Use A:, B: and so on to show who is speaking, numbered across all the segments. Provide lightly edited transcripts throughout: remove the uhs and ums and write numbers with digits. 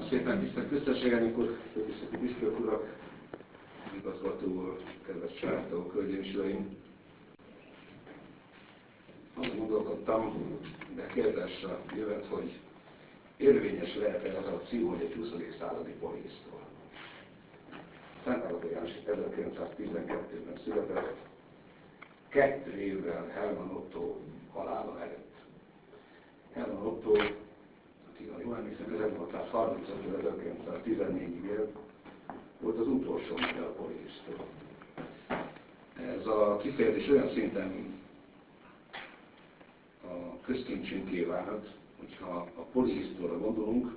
A: szépen, tisztelt köztesség elnök úr, tisztelt püspök urak, igazgató úr, kedves családtagok, hölgyeim és uraim! Azon gondolkodtam, de kérdésre jövet, hogy érvényes lehet-e ez a cím, hogy egy 20. századi polihisztor. Szent Ágota János 1912-ben született, 2 évvel Hermann Otto halála előtt. Hermann Otto, aki, ha jól emlékszem, 1835-1914-ig élt, volt az utolsó magyar polihisztor. Ez a kifejezés olyan szinten a közkincsünké vált, hogyha a polihisztorra gondolunk,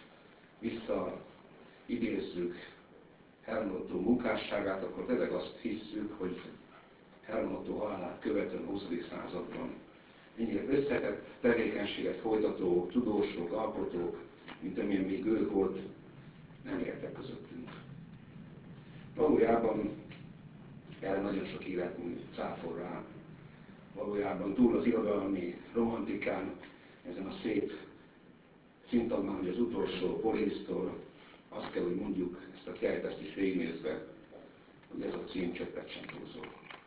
A: visszaidézzük Hermann Otto munkásságát, akkor tényleg azt hisszük, hogy Hermann Otto halálát követően a 20. században ennyire összetett tevékenységet folytató tudósok, alkotók, mint amilyen még ő volt, nem éltek közöttünk. Valójában erre nagyon sok életmű cáfol rá. Valójában túl az irodalmi romantikán, ezen a szép szintagmán, hogy az utolsó polihisztor, azt kell, hogy mondjuk, ezt a kiállítást is végignézve, hogy ez a cím csöppet sem túlzó.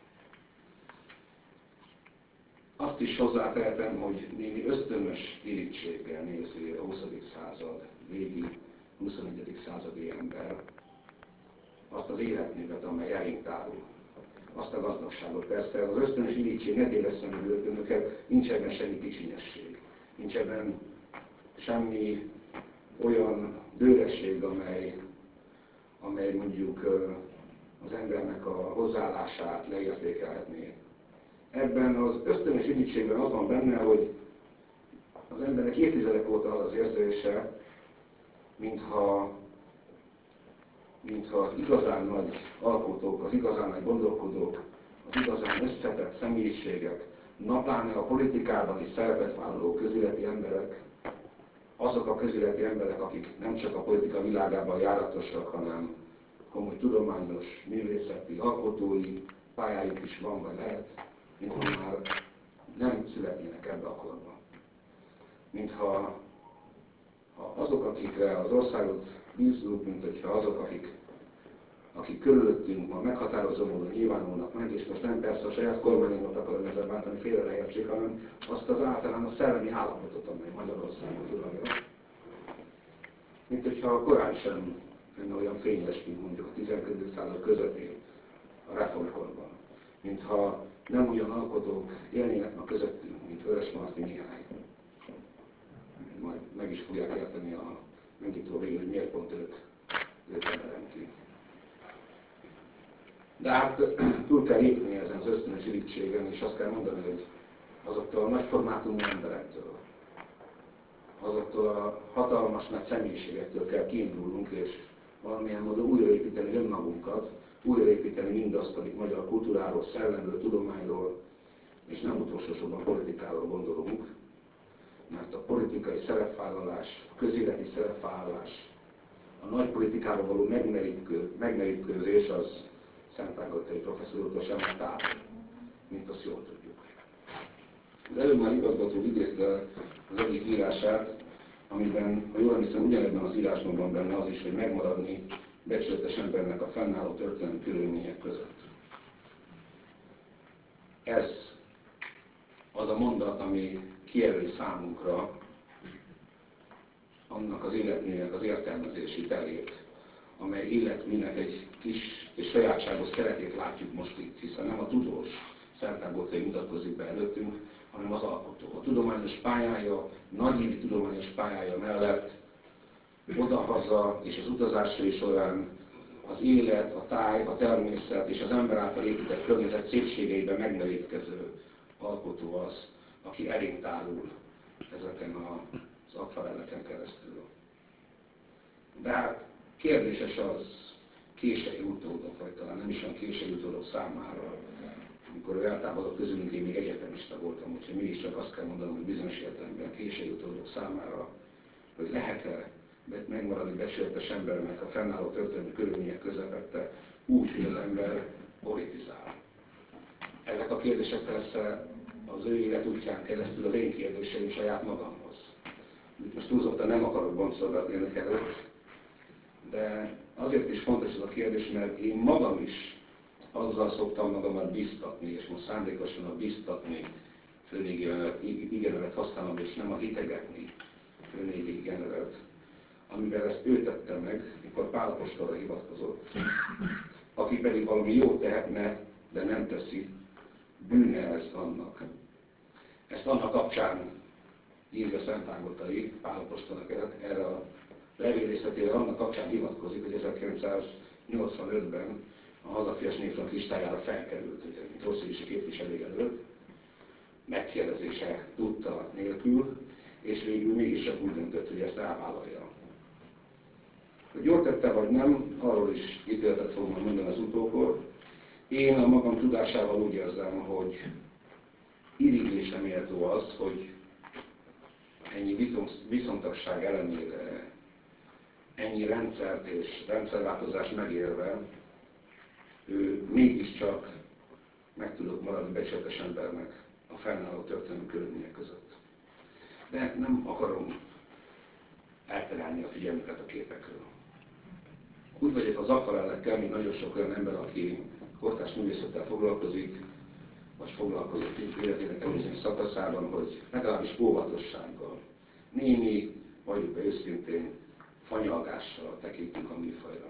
A: Azt is hozzátehetem, hogy némi ösztönös irítséggel nézi a 20. század végi, 21. századi ember azt az életművet, amely elénk tárul. Azt a gazdagságot. Persze az ösztönös irítség, ne tévesszem meg önöket, nincs ebben semmi kicsinyesség. Nincs ebben semmi olyan bőresség, amely mondjuk az embernek a hozzáállását leértékelhetné. Ebben az ösztönös irítségben az van benne, hogy az embernek évtizedek óta az az érzése, mintha az igazán nagy alkotók, az igazán nagy gondolkodók, az igazán összetett személyiségek, napláne a politikában is szerepet vállaló közéleti emberek, azok a közéleti emberek, akik nem csak a politika világában járatosak, hanem komoly tudományos, művészeti, alkotói pályájuk is van, vagy lehet, mintha már nem születnének ebbe a korban. Mintha azok, akikre az országot bízzuk, mint hogyha azok, akik körülöttünk ma meghatározó módon nyilvánulnak meg, és most nem persze a saját kormányunkat akarom ezzel bántani, félre ne értsék, hanem azt az általános szellemi állapotot, amely Magyarországot uralja. Mint hogyha korán sem lenne olyan fényes, mint mondjuk a 19. század közepén, a reformkorban. Mintha nem olyan alkotók élnének ma közöttünk, mint Vörösmarty Mihály. Majd meg is fogják érteni a megnyitó végén, hogy miért pont őt emelem ki. De hát túl kell lépni ezen az ösztönös irítségen, és azt kell mondani, hogy azoktól a nagy formátumú emberektől, azoktól a hatalmas nagy személyiségektől kell kiindulnunk, és valamilyen módon újraépíteni önmagunkat, újraépíteni mindazt, amit magyar kultúráról, szellemről, tudományról, és nem utolsó sorban politikáról gondolunk, mert a politikai szerepvállalás, a közéleti szerepvállalás, a nagy politikában való megmerítkezés az Szent Ágotai professzor úrtól sem távol, mint azt jól tudjuk. Az előbb már igazgató idézte az egyik írását, amiben, ha jól emlékszem, ugyanebben az írásban van benne az is, hogy megmaradni becsületes embernek a fennálló történelmi körülmények között. Ez az a mondat, ami kijelöli számunkra annak az életműnek az értelmezési terét, amely életműnek egy kis és sajátságos szeretét látjuk most itt, hiszen nem a tudós Szent Ágotai mutatkozik be előttünk, hanem az alkotó. A tudományos pályája, nagyévi tudományos pályája mellett odahaza és az utazásai során az élet, a táj, a természet és az ember által épített környezet szépségeiben megmerítkező alkotó az, aki elénk tárul ezeken az akvarelleken keresztül. De hát kérdéses az késői utódok, vagy talán nem is olyan késői utódok számára, amikor ő eltávolodott közülünk, én még egyetemista voltam, úgyhogy mégiscsak azt kell mondanom, hogy bizonyos értelemben késői utódok számára, hogy lehet-e megmaradni becsületes embernek a fennálló történelmi körülmények közepette úgy, hogy az ember politizál. Ezek a kérdések persze az ő életútján keresztül az én kérdéseim saját magamhoz. Most túlzottan nem akarok boncolgatni önök előtt, De azért is fontos ez a kérdés, mert én magam is azzal szoktam magamat biztatni, és most szándékosan a biztatni főnévigénevet használom, és nem a hitegetni főnévigénevet, amivel ezt ő tette meg, mikor Pál apostolra hivatkozott, aki pedig valami jót tehetne, de nem teszi, bűne ez annak. Ezt annak kapcsán írja Szent Ágotai, Pál apostolnak erre a levélészetére annak kapcsán hivatkozik, hogy 1985-ben a Hazafias Népfront listájára felkerült, ugye, mint országgyűlési képviselő előtt, megkérdezése tudta nélkül, és végül mégis csak úgy döntött, hogy ezt elvállalja. Hogy jól tette vagy nem, arról is ítéletet fogom mondani az utókor. Én a magam tudásával úgy érzem, hogy irigylésre méltó az, hogy ennyi viszontagság ellenére, ennyi rendszert és rendszerváltozást megérve, ő mégiscsak meg tudott maradni becsületes embernek a fennálló történelmi körülmények között. De nem akarom elterelni a figyelmüket a képekről. Úgy vagyok az akvarellekkel, mint nagyon sok olyan ember, aki kortárs művészettel foglalkozik, vagy foglalkozott életének előző szakaszában, hogy legalábbis óvatossággal, némi, valljuk be őszintén, fanyalgással tekintünk a műfajra.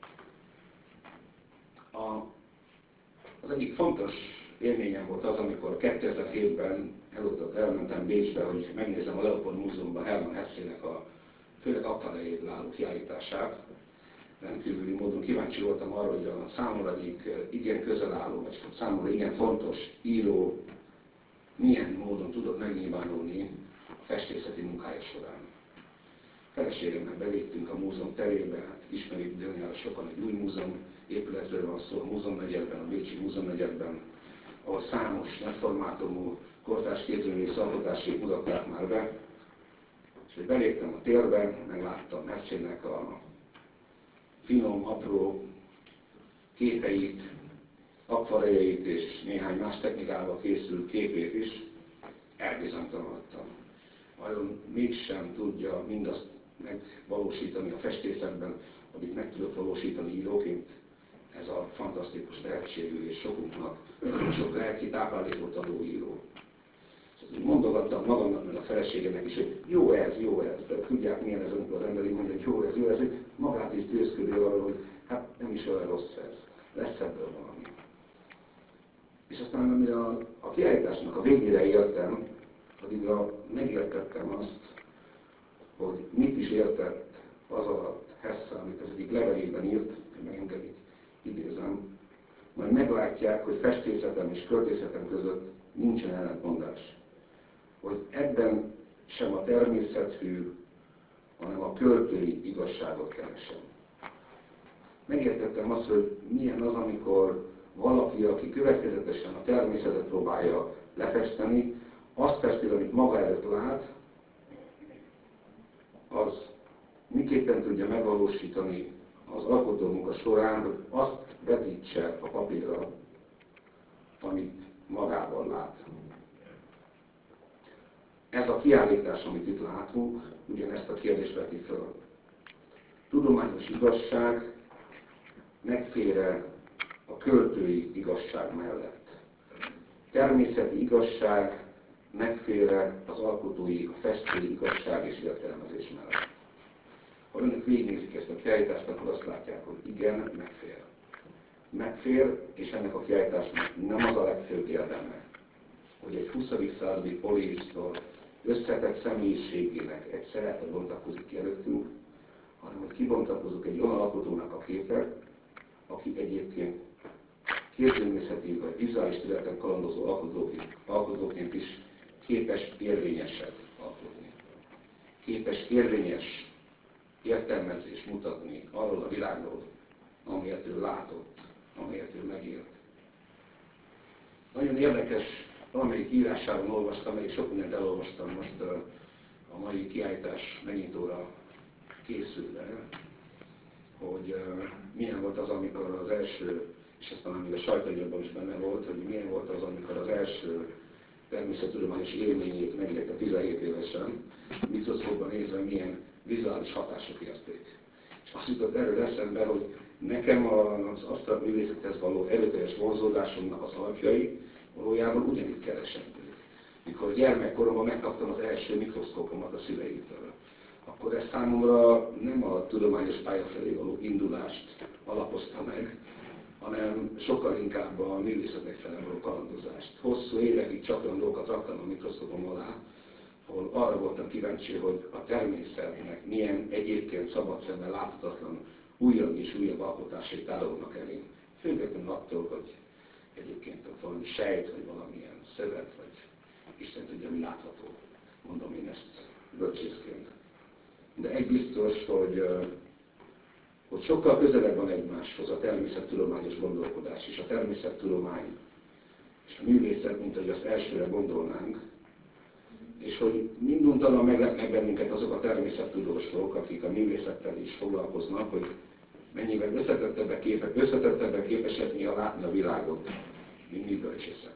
A: Az egyik fontos élményem volt az, amikor 2007-ben elmentem Bécsbe, hogy megnézem a Leopold Múzeumban Hermann Hessének a főleg akvarelljéből álló kiállítását. Rendkívüli módon kíváncsi voltam arra, hogy a számomra egyik igen közel álló, vagy számomra igen fontos író milyen módon tudott megnyilvánulni a festészeti munkája során. Feleségemmel bevittünk a múzeum terébe, hát ismerik bizonyára sokan, egy új múzeum épületről van szó, a múzeumnegyedben, a Bécsi múzeumnegyedben, ahol számos nagyformátumú kortárs képzőművész alkotásait mutatták már be. És hogy beléptem a térbe, megláttam Hessének a finom, apró képeit, akvarelljeit és néhány más technikával készült képét is, elbizonytalanodtam. Vajon mégsem tudja mindazt megvalósítani a festészetben, amit meg tudott valósítani íróként, ez a fantasztikus tehetségű és sokunknak sok lelki táplálékot adó író. És mondogattam magamnak, meg a feleségemnek is, hogy jó ez, de tudják milyen ez, amikor az ember így mondja, hogy jó ez, hogy magát is győzködi arról, hogy hát nem is olyan rossz ez, lesz ebből valami. És aztán, amire a kiállításnak a végére értem, addigra megértettem azt, hogy mit is értett az alatt Hesse, amit az egyik levelében írt, hogy megengedik, idézem, majd meglátják, hogy festészetem és költészetem között nincsen ellentmondás. Hogy ebben sem a természetfű, hanem a költői igazságot keresem. Megértettem azt, hogy milyen az, amikor valaki, aki következetesen a természetet próbálja lefesteni, azt festi, amit maga előtt lát, az miképpen tudja megvalósítani az alkotómunka során, hogy azt vetítse a papírra, amit magában lát. Ez a kiállítás, amit itt látunk, ugyanezt a kérdést veti föl. Tudományos igazság megfér-e a költői igazság mellett? Természeti igazság megfér-e az alkotói, a festői igazság és értelmezés mellett? Ha önök végignézik ezt a kiállítást, akkor azt látják, hogy igen, megfér. Megfér, és ennek a kiállításnak nem az a legfőbb érdeme, hogy egy 20. századi polihisztor összetett személyiségének egy szerepe bontakozik ki előttünk, hanem hogy kibontakozunk egy olyan alkotónak a képe, aki egyébként képzőművészeti vagy vizuális területen kalandozó alkotóként is képes érvényeset alkotni. Képes érvényes értelmezést mutatni arról a világról, amelyet ő látott, amelyet ő megélt. Nagyon érdekes, valamelyik írásában olvastam, és sok mindent elolvastam most a mai kiállítás megnyitóra készülve, hogy milyen volt az, amikor az első, és aztán még a sajtóanyagban is benne volt, hogy milyen volt az, amikor az első természettudományos élményét megélte 17 évesen, mikroszkópban nézve milyen vizuális hatások érték. És azt jutott erről eszembe, hogy nekem az absztrakt művészethez való erőteljes vonzódásomnak az alapjai valójában ugyanitt keresendők. Mikor gyermekkoromban megkaptam az első mikroszkópomat a szüleimtől, akkor ez számomra nem a tudományos pálya felé való indulást alapozta meg, hanem sokkal inkább a művészetek felé való kalandozást. Hosszú évekig csak olyan dolgokat raktam a mikroszkópom alá, ahol arra voltam kíváncsi, hogy a természetnek milyen egyébként szabad szemmel láthatatlan újabb és újabb alkotásai tárolnak elém. Függetlenül attól, hogy egyébként ott valami sejt, vagy valamilyen szövet, vagy Isten tudja, mi látható. Mondom én ezt bölcsészként. De egy biztos, hogy sokkal közelebb van egymáshoz a természettudományos gondolkodás és a természettudomány és a művészet, mint ahogy azt elsőre gondolnánk, és hogy minduntalan meglepnek bennünket azok a természettudósok, akik a művészettel is foglalkoznak, hogy mennyivel összetettebben képesek néha látni a világot, mint mi bölcsészek.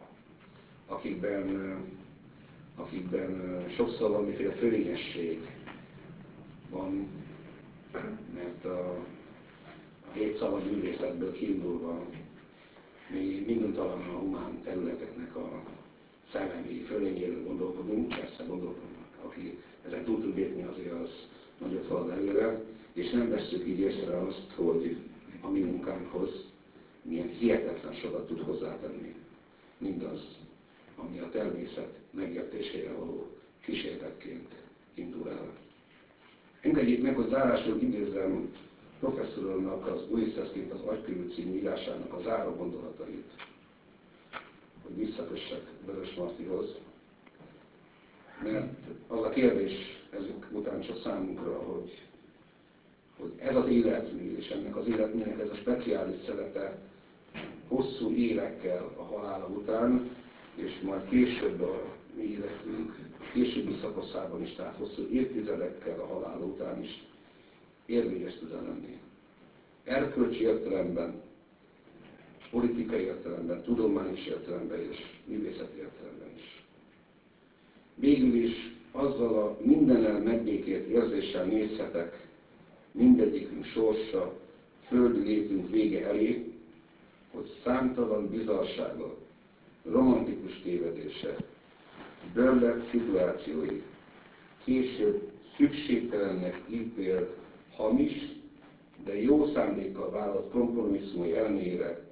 A: Akikben sokszor valamiféle fölényesség van, mert a hétszava művészetből kiindulva mi minduntalan a humán területeknek a szellemi fölényéről gondolkodunk, persze gondolkodunk, aki ezen túl tud lépni, azért az nagyot halad előre, és nem vesszük így észre azt, hogy a mi munkánkhoz milyen hihetetlen sokat tud hozzátenni mindaz, ami a természet megértésére való kísérletként indul el. Engedjék meg, hogy zárásul idézzem professzoromnak az Ulisszeszként az Agykövű című írásának a záró gondolatait, hogy visszakössek Vörös Martihoz, mert az a kérdés ezek után csak számunkra, hogy ez az életmű, és ennek az életműnek ez a speciális szelete hosszú évekkel a halála után, és majd később a mi életünk későbbi szakaszában is, tehát hosszú évtizedekkel a halála után is érvényes tud lenni. Erkölcsi értelemben, politikai értelemben, tudományos értelemben és művészeti értelemben is. Végül is azzal a mindennel megbékélt érzéssel nézhetek mindegyikünk sorsa, földi létünk vége elé, hogy számtalan bizarsága, romantikus tévedése, bőrlett szituációi, később szükségtelennek ítélt, hamis, de jó szándékkal vállalt kompromisszumai ellenére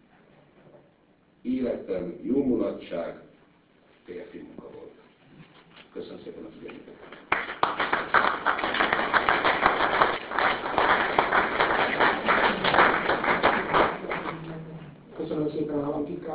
A: életem jó mulatság, férfi munka volt. Köszönöm szépen a figyelmüket!
B: Köszönöm szépen, államtitkár!